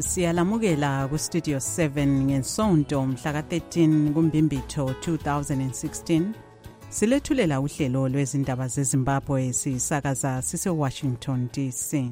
Siyalamukela ku Studio 7 ngesonto mhla ka-13 kuMbimbitho 2016. Silethulela uhlelo lwezindaba zeZimbabwe sisakaza sise-Washington DC.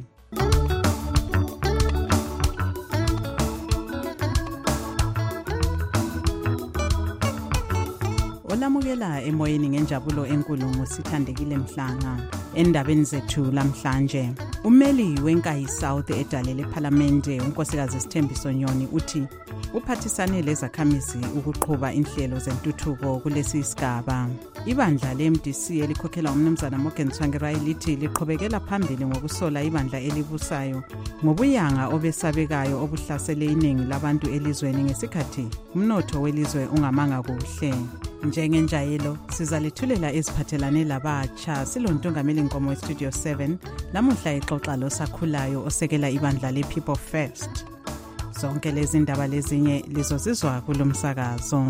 Olamukela emoyeni ngenjabulo enkulu ngusithandekile Mhlanga. Endabeni zethu lamhlanje, umeli wenkayi South edalele eParliamente unkosikazi Sithembiso Nyoni uthi uphathisane lezakhamizi ukuqhuba inhlelo zentuthuko kulesi isigaba. Ibandla le-MDC elikhokhela umnumzana Morgan Tsvangirai lithi liqhubekela phambili ngokusola ibandla elibusayo ngobuyanga obesabekayo obuhlasele iningi labantu elizweni ngesikhathi umnotho welizwe ungamanga kuhle. Njengenjayelo sizalethulela eziphathelane labatsha silontungameli Nkomo weStudio 7 lamuhla ixoxa losakhulayo osekela ibandla lePeople First. Zonke lezi ndaba lezinye lizozizwa kulomsakazo.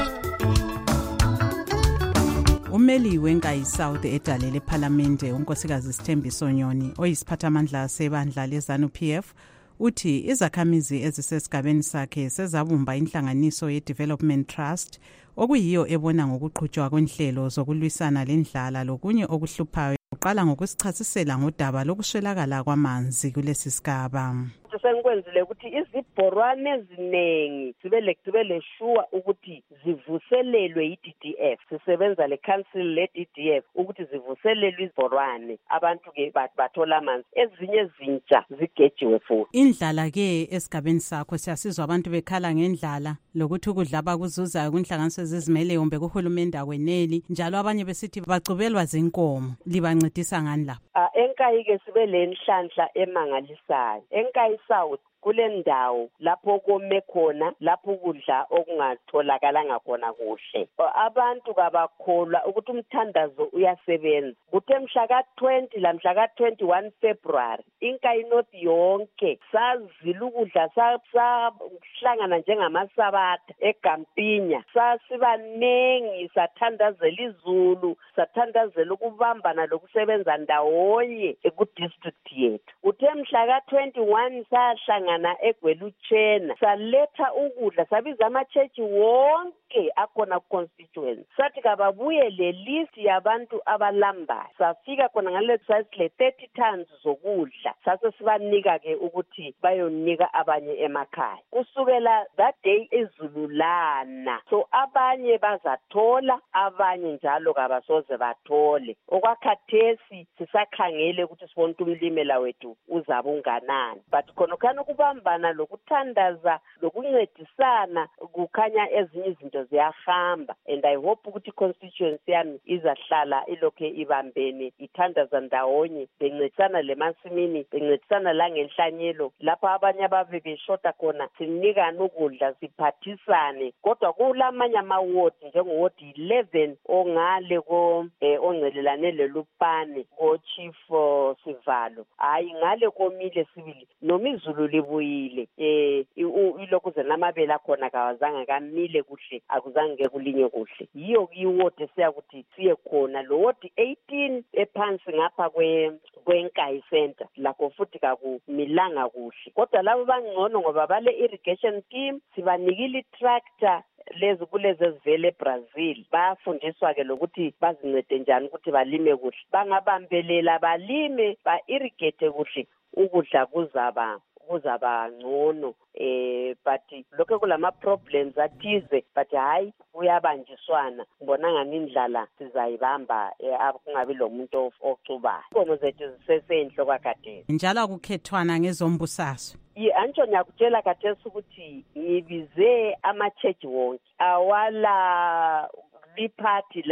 Umeli wenkayi South edalele eParliamente unkosikazi Sithembiso Nyoni oyisiphathamandla sebandla leZANU-PF uthi izakhamizi ezisesigabeni sakhe sezabumba inhlanganiso ye-Development Trust okuyiyo ebona ngokuqhutshwa kwenhlelo zokulwisana lendlala lokunye okuhluphayo. Uqala ngokusichasisela ngodaba lokuswelakala kwamanzi kulesi sigaba. Sengikwenzile ukuthi izibhorwane eziningi sibe leshuwa ukuthi zivuselelwe yi-DDF. Sisebenza le-council le-DDF ukuthi zivuselelwe izibhorwane abantu ke bathola amanzi. Ezinye ezintsha zigejiwe futhi. Indlala ke esigabeni sakho siyasizwa abantu bekhala ngendlala lokuthi ukudla abakuzuzayo kunhlanganiso zizimele yombe kuhulumende akweneli njalo abanye besithi bacubelwa zinkomo. Libancedisa ngani lapho? Enkayi ke sibe lenhlanhla emangalisayo. Enkayi South kule ndawo lapho kome khona lapho ukudla okungatholakalanga khona kuhle. Abantu kabakholwa ukuthi umthandazo uyasebenza. Kuthe mhla ka-20 la mhla ka-21 February inkayi North yonke sazila ukudla sahlangana njengamasabatha eGampinya. Sasibanengi sathandazela izulu, sathandazela ukubambana lokusebenza ndawonye ku-district yethu. Kuthe mhla ka-21 sahlangana eGweluchena saletha ukudla sabiza ama-church wonke akhona ku-constituency. Sathi kababuye le list yabantu abalambayo. Safika khona ngaleso size le 30 tons zokudla. Sase sibanika ke ukuthi bayonika abanye emakhaya. Kusukela that day izululana. So abanye bazathola, abanye njalo kabasoze bathole. Okwakhathesi sisakhangele ukuthi sibone umlimela wethu uzabe unganani. But khona ukubambana lokuthandaza lokuncedisana kukhanya ezinye izinto ziyahamba, and I hope ukuthi constituency yami izahlala ilokhe ibambene ithandaza ndawonye bencedisana lemasimini bencedisana la ngenhlanyelo lapho abanye ababe beshota khona sinikana ukudla siphathisane. Kodwa kulamanye ama-ward njengoward 11 ongale ongelelane lelupane ko-Chief Sivalo hayi ngale komile sibili noma izulu libuyile ilokuze namabela khona kawazange kamile kuhle akuzange kulinye kuhle. Yiyo iward siyakuthi siye khona lo ward 18 ephansi ngapha kwenkayi center lakho futhi kakumilanga kuhle. Kodwa labo bangcono ngoba bale irrigation scheme sibanikile i-tractor lezi kulezi ezivele eBrazil bayafundiswa ke lokuthi bazincede njani ukuthi balime kuhle. Bangabambelela balime ba-irrigate kuhle ukudla kuzaba ngcono. But lokho kulama problems athize but hayi uyabanjiswana. Ngibona ngani indlala sizayibamba kungabi lo muntu ocubayo. Inkomo zethu zisesenhlo kwakhathesi. Njalo akukhethwana ngezombusaso. Antsho ngiyakutshela khathesi ukuthi ngibize ama-church wonke awala liphathi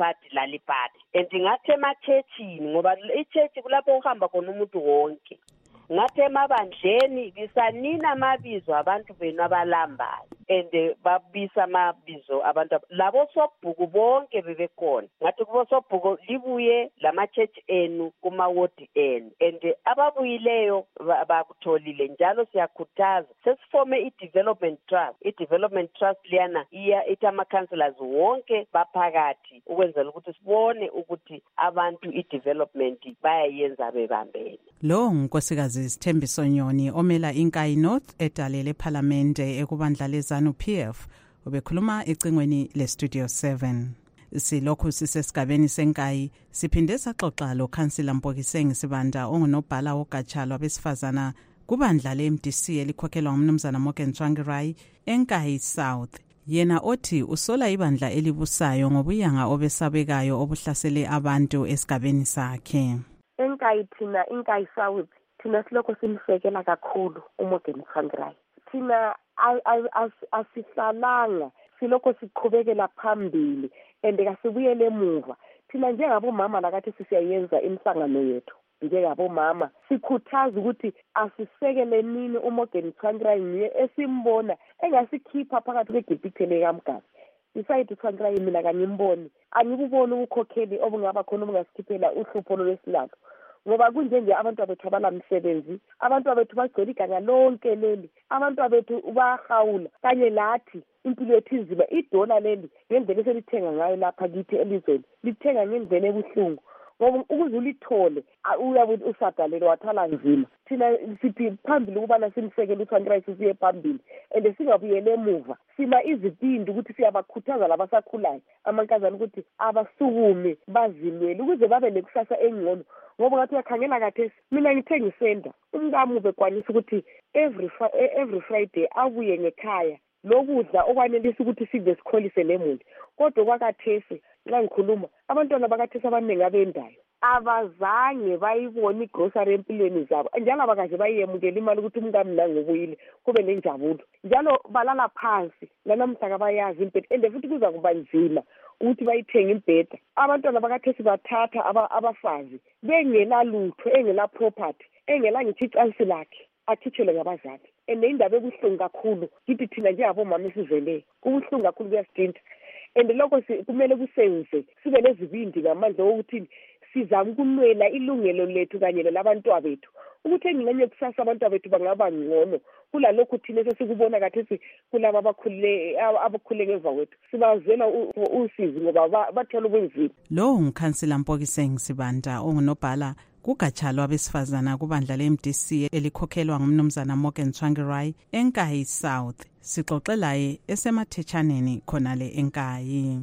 and ngathi ema-churchini ngoba i-church kulapho uhamba khona umuntu wonke. Ngathi emabandleni bisanina amabizo abantu benu abalambayo and babisa amabizo abantu labo sobhuku bonke bebekhona ngathi kubo sobhuku libuye lama-church enu kuma-ward enu and ababuyileyo bakutholile njalo siyakhuthaza sesifome i-development trust liyana ithi ama-councillors wonke baphakathi ukwenzela ukuthi sibone ukuthi abantu i-development bayayenza bebambene. Lo unkosikazi Sithembiso Nyoni omela iNkayi North edalele ePhalamende ekubandla leZANU-PF ubekhuluma ecingweni leStudio 7. Silokhu sisesigabeni seNkayi siphinde saxoxa lo Councillor Mpokiseng Sibanda ongunobhala wogatsha lwabesifazana kubandla le-MDC elikhokhelwa ngumnumzana Morgan Tsvangirai eNkayi South. Yena othi usola ibandla elibusayo ngobuyanga obesabekayo obuhlasele abantu esigabeni sakhe. Enkayi thina Inkayi South thina silokho simsekela kakhulu uMorgan Tsvangirai. Thina asihlalanga silokho siqhubekela phambili kasibuyele emuva. Thina njengabomama lakathi siyayenza imihlangano yethu njengabomama sikhuthaza ukuthi asisekele nini uMorgan Tsvangirai ngiye esimbona engasikhipha phakathi kweGibhithe lekamgasi. Besides Tsvangirai mina kangimboni angikuboni ukukhokheli obungaba khona obungasikhiphela uhlupho lwesilalo ngoba kunje abantu abethu abalamsebenzi abantu abethu bagcwele iganga lonke leli abantu abethu bahawula kanye lathi impilo yethu inzima idola leli ngendlela eselithenga ngayo lapha kithi elizweni lithenga ngendlela ebuhlungu ngoba ukuze ulithole uyabe usadalelwe wathala nzima. Thina sithi phambili ukubana simsekele uTsvangirai siye phambili singabuyele emuva sima izipindi ukuthi siyabakhuthaza labasakhulayo amankazana ukuthi abasukume bazilwele ukuze babe lekusasa engcono ngoba ngathi uyakhangela kathesi mina ngithe ngisenda umkami ubekwanisa ukuthi every Friday abuye ngekhaya lokudla okwanelisa ukuthi size sikholise lemuli kodwa kwakathesi nxa ngikhuluma abantwana bakathesi abaningi abendayo abazange bayibona igrocery empilweni zabo njalo abakaze bayemukela imali ukuthi umkami nangobuyile kube nenjabulo njalo balala phansi lanamhla kabayazi impethu futhi kuza kuba nzima ukuthi bayithenga impeta. Abantwana bakathesi bathatha abafazi bengela lutho engela property engela ngithi icansi lakhe akhitshele ngabazali indaba ebuhlungu kakhulu kithi thina njengabomama esizeleyo kubuhlungu kakhulu kuyasidinta lokho kumele kusenze sibe lezibindi ngamandla wokuthi sizama ukunwela ilungelo lethu kanye labantwana bethu ukuthi enginganye kusasa abantu bethu bangaba ngcono kulalokho thina sesikubona kathesi kulabo abakhule ngemva kwethu sibazela usizi ngoba bathola ubunzima. Lo unkhansila Mpokiseng Sibanda ongunobhala kugatsha lwabesifazana kubandla le-MDC elikhokhelwa ngumnumzana Morgan Tsvangirai eNkayi South. Sixoxelaye esemathetshaneni khonale eNkayi.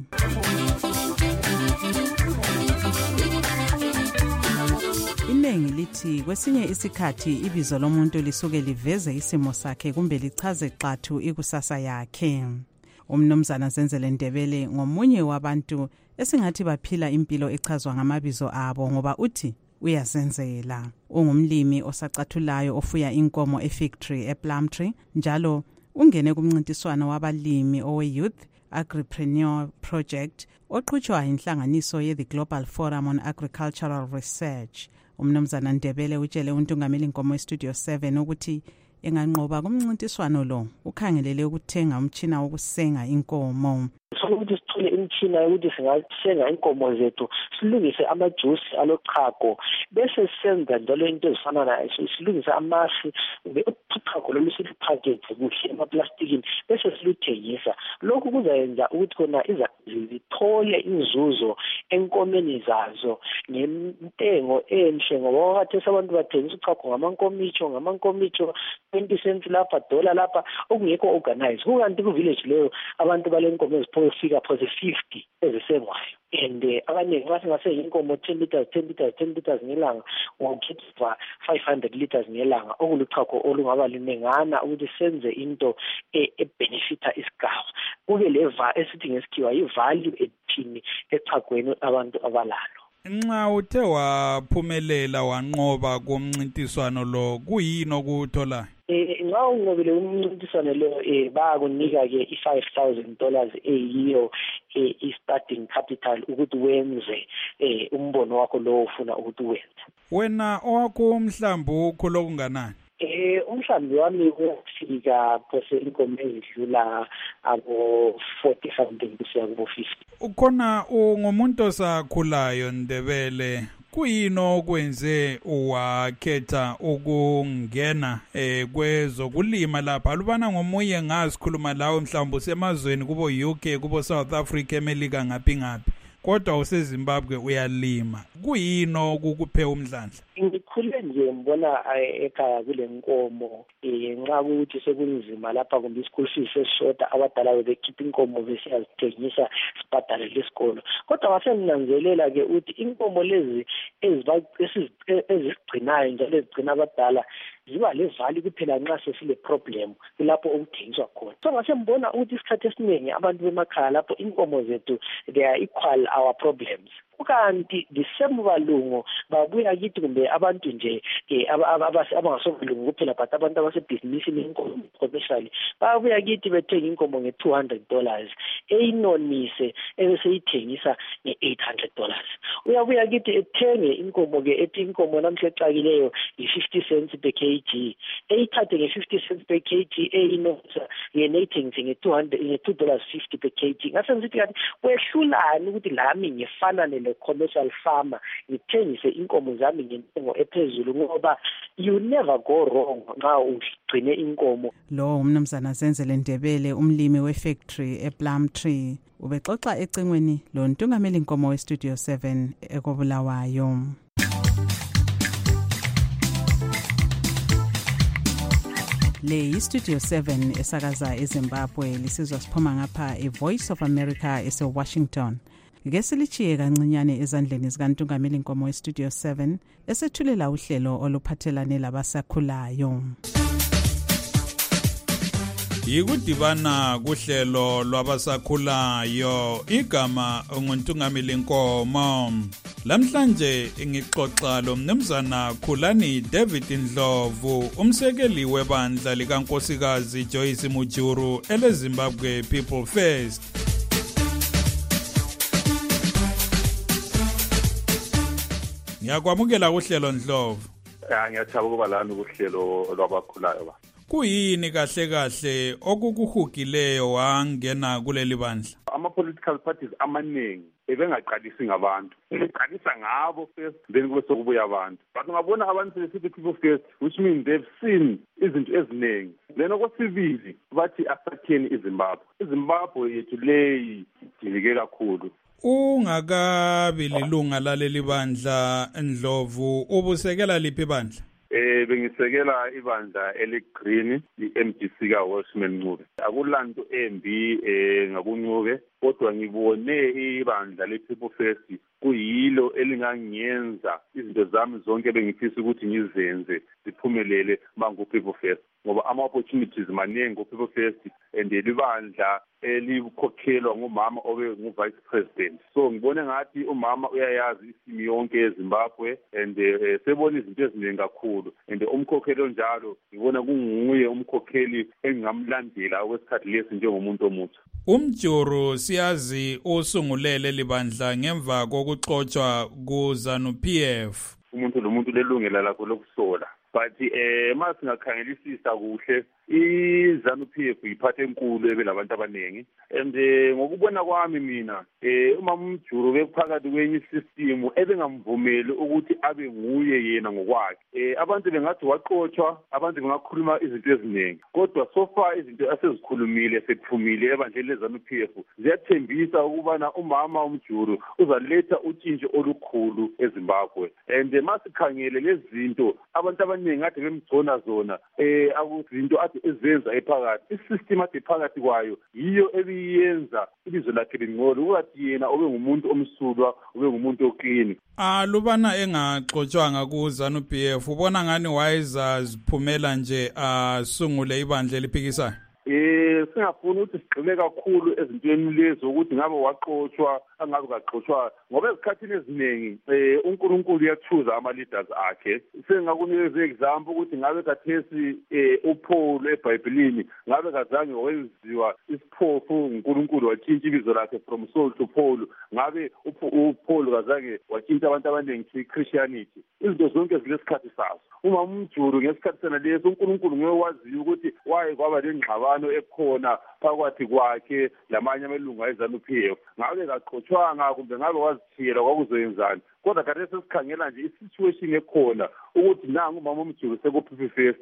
Inengi lithi kwesinye isikhathi ibizo lomuntu lisuke liveze isimo sakhe kumbe lichaze xathu ikusasa yakhe. Umnumzana Zenzele Ndebele ngomunye wabantu esingathi baphila impilo echazwa ngamabizo abo ngoba uthi uyazenzela. Ungumlimi osacathulayo ofuya inkomo eFactory ePlumtree njalo ungene kumncintiswano wabalimi owe-Youth Agripreneur Project oqhutshwa inhlanganiso ye-The Global Forum on Agricultural Research. Umnumzana Ndebele utshele untungameli inkomo eStudio 7 ukuthi enganqoba kumncintiswano lo ukhangelele ukuthenga umtshina wokusenga inkomo. Sokuthi sithole imtshina yokuthi singasenga inkomo zethu silungise amajuice alochago bese senza njalo into ezifana nayo silungise amasi uchago lolu silipackage kuhle emaplastikini bese siluthengisa. Lokhu kuzayenza ukuthi khona zithole inzuzo enkomeni zazo ngentengo enhle ngoba wakhathesi abantu bathengisa uchago ngamankomicho 20 cents lapha $1 lapha okungekho organized kukanti ku-village leyo abantu balenkomo ezifika phose 50 ezisengwayo abaningi basengasenga inkomo 10 liters ngelanga ngokhipa 500 liters ngelanga okuluchago olungaba linengana ukuthi senze into ebenefita isigaba kube leva esithi ngesikhiwa i-value ethini echagweni abantu abalalo. Nxa uthe waphumelela wanqoba kumncintiswano lo kuyini okuthola? Nxa unqobile umncintiswano lo bayakunika ke $5,000 eyiyo i-starting capital ukuthi wenze umbono wakho lo ufuna ukuthi wenze. Wena owakho umhlambu ukhulu okunganani? Umhlambi wami ufika phose inkomo ezidlula abo 40 something kusiya kubo 50. Ukhona ungumuntu osakhulayo Ndebele, kuyini okwenze wakhetha ukungena kwezokulima lapha? Alubana ngomunye ngasikhuluma lawo mhlawumbe semazweni kubo UK, kubo South Africa, eMelika ngaphi kodwa useZimbabwe uyalima. Kuyini okukuphe umdlandla? Ngikhule nje ngibona ekhaya kule nkomo nxa ukuthi sekunzima lapha kumbe ischool fees eshoda, abadala bekhipha inkomo besiyazithengisa sibhadale lesikolo. Kodwa wasenginanzelela ke uthi inkomo lezi ezigcinayo njalo ezigcina abadala ziba levali kuphela nxa sesile problem kulapho okuthengiswa khona. So ngasembona ukuthi isikhathi esiningi abantu bemakhaya lapho inkomo zethu they are equal our problems. Ukanti disemu balungu babuya kithi kumbe abantu nje abangasobalungu kuphela but abantu abasebhizinisini inkomo commercially babuya kithi bethenga inkomo nge$200 eyinonise ebeseyithengisa nge$800. Uyabuya kithi ethenge inkomo ke ethi inkomo namhla exakileyo i50 cents per kg, eyithathe nge50 cents per kg eyinonisa yenethengise nge$2.50 per kg. Ngase ngithi kanti kwehlulani ukuthi lami ngifana le commercial farmer ngithengise inkomo zami ngentengo ephezulu, ngoba you never go wrong nxa ugcine inkomo. Lo umnumzana Zenzele Ndebele, umlimi wefactory ePlumtree, ubexoxa ecingweni lo ntungameli inkomo weStudio 7 ekobulawayo. Le iStudio 7 esakaza eZimbabwe, lisizwa siphuma ngapha eVoice of America eseWashington. Ngesilichiye kancinyane ezandleni zikantungameli inkomo weStudio 7 esethulela uhlelo oluphathelane labasakhulayo. Yikudibana kuhlelo lwabasakhulayo, igama unguntungameli inkomo. Lamhlanje ngixoxa lo mnumzana Khulani David Ndlovu, umsekeli webandla likaNkosikazi Joyce Mujuru eleZimbabwe People First. Ngiyakwamukela kuhlelo Ndlovu. Ngiyathokoza ukuba lana kuhlelo lwabakhulayo ba. Kuyini kahle okukuhugileyo wangena kuleli bandla? Ama-political parties amaningi ebengaqalisi ngabantu, beqalisa ngabo first then kube sokubuya abantu. But ungabona abantu besithi people first, which means they've seen izinto eziningi. Then okwesibili bathi asakheni iZimbabwe. iZimbabwe yethu leyi idilike kakhulu. Ungakabi lilunga laleli bandla Ndlovu, ubusekela liphi bandla? Bengisekela ibandla eligreen, iMDC kaWelshman Ncube. Akulanto embi ngakuNcube, kodwa ngibone ibandla lePeople First kuyilo elingangiyenza izinto zami zonke bengifisa ukuthi ngizenze ziphumelele bangu-People First, ngoba ama-opportunities maningi ku-People First and libandla elikhokhelwa ngumama obe ngu-vice president. So ngibone ngathi umama uyayazi isimo yonke eZimbabwe and sebona izinto eziningi kakhulu, and umkhokheli njalo ngibona kunguye umkhokheli engingamlandela okwesikhathi lesi njengomuntu omutsha. Umjuru siyazi usungulele libandla ngemva kokuxoxwa kuZANU-PF. Umuntu lomuntu lelungela lakho lokusola, but masingakhangelisisa kuhle iZANU-PF iphathe enkulu ebelabantu abaningi, and ngokubona kwami mina umama uMjuru bephakathi kwenye system ebengamvumeli ukuthi abe nguye yena ngokwakhe. Abantu bengathi waqothwa, abantu bengakhuluma izinto eziningi, kodwa so far izinto asezikhulumile sekuphumile ebandleni leZANU-PF ziyathembisa ukubana umama uMjuru uzaletha utshintsho olukhulu eZimbabwe. And masikhangele lezi zinto abantu abaningi ade bemgcona zona akuzinto ezenza ephakathi, isystem ade phakathi kwayo yiyo ebiyenza ilizwe lakhe lingcolo, ukuthi yena obe ngumuntu omsulwa, obe ngumuntu oqini. Lubana engaxoxwanga kuZANU-PF, ubona ngani wayezaziphumela nje asungule ibandla eliphikisayo? singafuni ukuthi sigxile kakhulu ezintweni lezo ukuthi ngabe waqotshwa angabe kaxotshwa ngoba ezikhathini eziningi uNkulunkulu uyathuza ama-leaders akhe. Sengakunikeza example ukuthi ngabe kathesi uPaul eBhayibhelini ngabe kazange wenziwa isiphofu uNkulunkulu watshintsha ibizo lakhe from Saul to Paul. Ngabe uPaul kazange watshintsha abantu abaningi kwiChristianity. Izinto zonke zilesikhathi sazo. Uma umjulu ngesikhathi sena leso uNkulunkulu ngewaziyo ukuthi waye kwaba lengxabano ekhona phakathi kwakhe lamanye amalungu eZANU-PF. Ngabe kaxotshwanga kumbe ngabe wazithiyela kwakuzoyenzani. Kodwa kade sesikhangela nje isituation ekhona ukuthi nangu umama umjulu sekuPPFest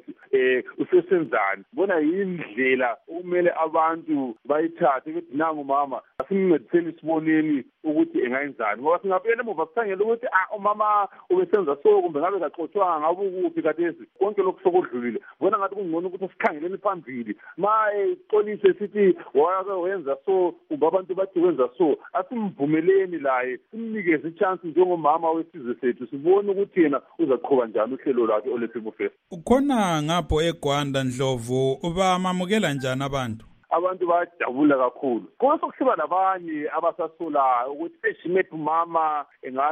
usesenzani. Bona indlela okumele abantu bayithathe ukuthi nangu mama asimncediseni isiboneni ukuthi engayenzani. Ngoba singabuyela emuva sikhangela ukuthi umama ubesenza so kumbe ngabe kaxotshwanga ngabe ukuphi kathesi konke lokhu sokudlulile. Bona ngathi kungcono ukuthi sikhangeleni phambili. Maye xolise sithi wenza so kumbe abantu bathi wenza so asimvumeleni laye simnikeze ichance njengomama wesizwe sethu sibone ukuthi yena uzaqhubeka njani uhlelo lwakhe olePPFest. Ukhona ngapho eGwanda Ndlovu ubamamukela njani abantu? Abantu bayajabula kakhulu. Kodwa sokusiba labanye abasasolayo ukuthi eshimethu mama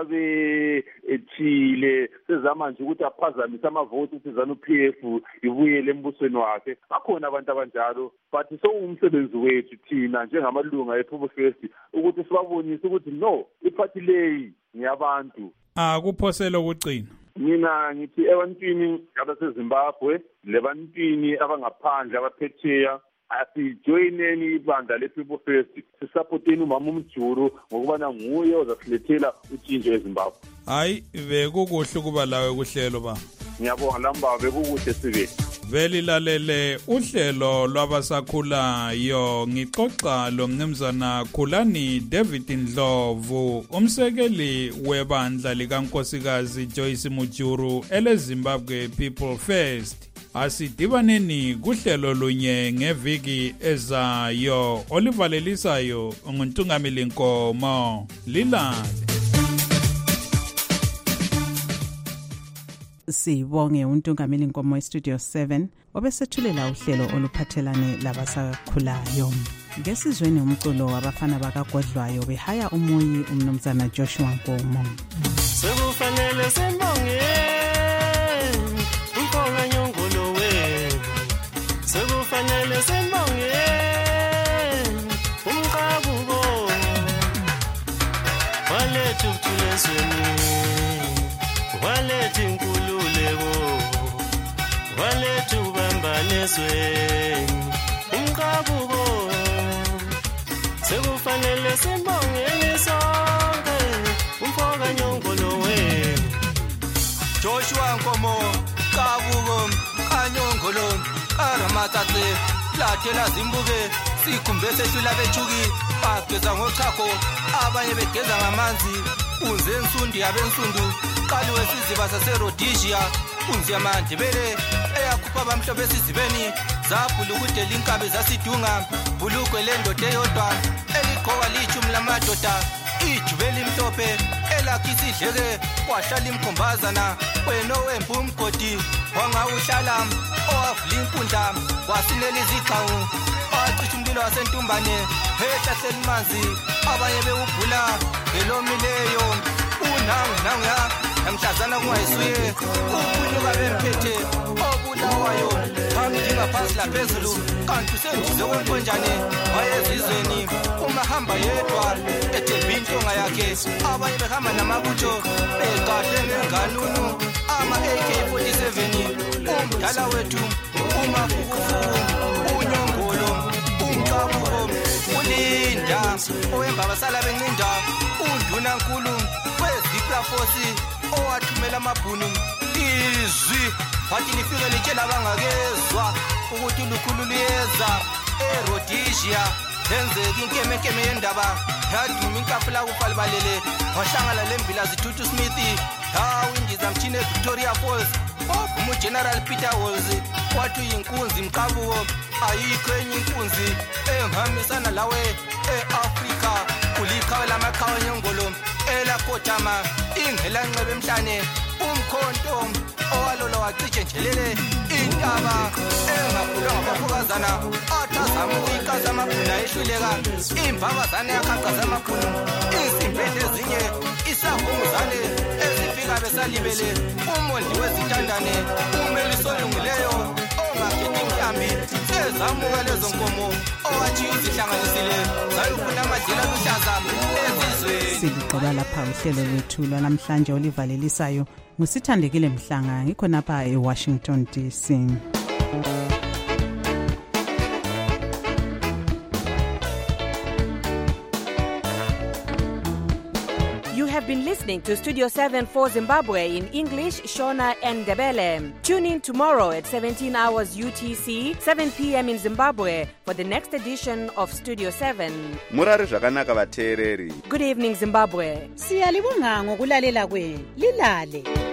engabe ethile sezama nje ukuthi aphazamise amavoti ukuthi ZANU-PF ibuyele embusweni wakhe. Bakhona abantu abanjalo but sowumsebenzi wethu thina njengamalunga ePPFest ukuthi sibabonise ukuthi no iphathi leyi ngiyabantu. Kuphosela ukucina. Mina ngithi ebantwini abaseZimbabwe lebantwini abangaphandle abaphetheya asijoyineni ibandla lePPFest sisupporteni umama umjulu ngokubana nguye ozasilethela utshintsho eZimbabwe. Hayi bekukuhle ukuba lawe kuhlelo ba. Ngiyabonga lamba bekukuhle sibe. Velilalele uhlelo lwabasakhulayo ngixoxa lo mnumzana Khulani David Ndlovu umsekeli webandla likaNkosikazi Joyce Mujuru eleZimbabwe People First. Asidibaneni kuhlelo lunye ngeviki ezayo olivalelisayo nguNtungameli Nkomo lilale. Sibonge uNtungameli Nkomo eStudio 7 obesethulela uhlelo oluphathelane labasakhulayo. Ngesizweni umculo wabafana bakaGodlwayo behaya umoyi umnumzana Joshua Nkomo. Sekufanele sembonge umfonga nyongolo we. Sekufanele sembonge umqabuko walethu kuthulezweni walethu inkululeko walethu bambanesweni umqabuko sekufanele simbongeni sonke umfoka nyongolo we. Joshua Nkomo kabuko kanyongolo karamatate lathela zimbuke sikhumbe sethula bethuki bageza ngochakho abanye begeza ngamanzi unze ensundi yabensundu qali wesiziba saseRhodesia unzi yamandebele eyakhupha abamhlophe esizibeni zabhula ukudela inkabi zasidunga bulugwe lendoda eyodwa eligqoka lichumi lamadoda ijubeli mhlophe elakhi isidleke kwahlala imkhombazana wena owembu umgodi wangawuhlala owavula inkundla wasinela izigxawu wacisha umlilo wasentumbane ehlahleni manzi abanye bewubhula ngelomileyo unangu namhlazana kungayisuye ubunyuka bemphethe obulawayo phambi ngaphansi laphezulu kanti usendize kwenkonjane wayezizweni umahamba yedwa edebhe intonga yakhe abanye behamba namabutho begadle ngenganunu ama-AK-47 umdala wethu umafukufuku unyongolo umqabuko ulinda owembabasala bencinda undunankulu weziplafosi owathumela amabhunu izwi wathi lifike litshela abangakezwa ukuthi ulukhulu luyeza eRhodesia lenzeka inkemekeme yendaba yaduma inkafula kupalibalele wahlangana lembila zithuthi Smith hawu indiza mthini eVictoria Falls wavuma uGeneral Peter Walls wathi inkunzi mqabuko ayikho enye inkunzi ehambisana lawe eAfrika ulikhawe lamakhawa nyongolo elakotama ingelanxebe emhlane umkhonto owalola wacije njelele intaba engakhulwa ngabafuka amantombazana athazama ukuyikasa amabhunu ayehluleka imvabazane yakhaqaza amabhunu izimpethe ezinye isavunguzane ezifika besalibele umondi wezithandane umeli solungileyo ongakhethi mhlambi sezamuka lezo nkomo owathi uzihlanganisile zayofuna amadlela aluhlaza ezizweni. Siligqiba lapha uhlelo lwethu lwanamhlanje olivalelisayo ngusithandekile Mhlanga ngikho napha eWashington DC. You have been listening to Studio 7 for Zimbabwe in English, Shona and Ndebele. Tune in tomorrow at 17 hours UTC, 7 p.m. in Zimbabwe for the next edition of Studio 7. Murari zvakanaka vateereri. Good evening, Zimbabwe. Siyalibonga ngokulalela kwenu. Lilale.